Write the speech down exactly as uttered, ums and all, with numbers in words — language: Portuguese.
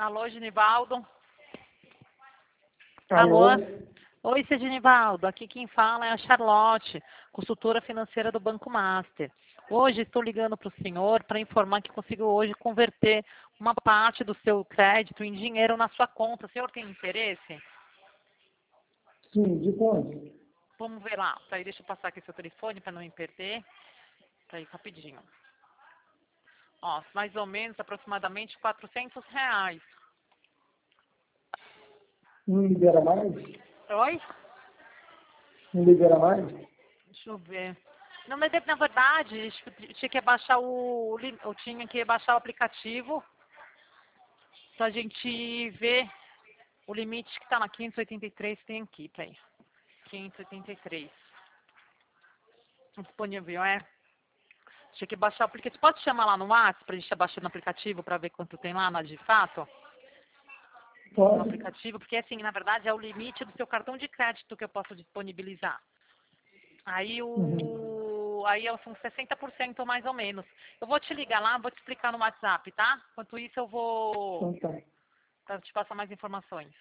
Alô, Genivaldo? Alô? Alô? Oi, seu Genivaldo. Aqui quem fala é a Charlotte, consultora financeira do Banco Master. Hoje estou ligando para o senhor para informar que consigo hoje converter uma parte do seu crédito em dinheiro na sua conta. O senhor tem interesse? Sim, de quanto? Vamos ver lá. Peraí, deixa eu passar aqui seu telefone para não me perder. Peraí, rapidinho. Ó, mais ou menos, aproximadamente quatrocentos reais. Não libera mais? Oi? Não libera mais? Deixa eu ver. Não, mas na verdade, eu tinha que baixar o, eu tinha que baixar o aplicativo pra gente ver o limite que tá na quinhentos e oitenta e três, tem aqui, peraí. quinhentos e oitenta e três. Disponível, é? Tinha que baixar o aplicativo. Pode chamar lá no WhatsApp pra gente abaixar no aplicativo pra ver quanto tem lá na de fato? No Pode. aplicativo, porque assim, na verdade, é o limite do seu cartão de crédito que eu posso disponibilizar. Aí Uhum. o. Aí são sessenta por cento mais ou menos. Eu vou te ligar lá, vou te explicar no WhatsApp, tá? Enquanto isso eu vou Então tá. pra te passar mais informações.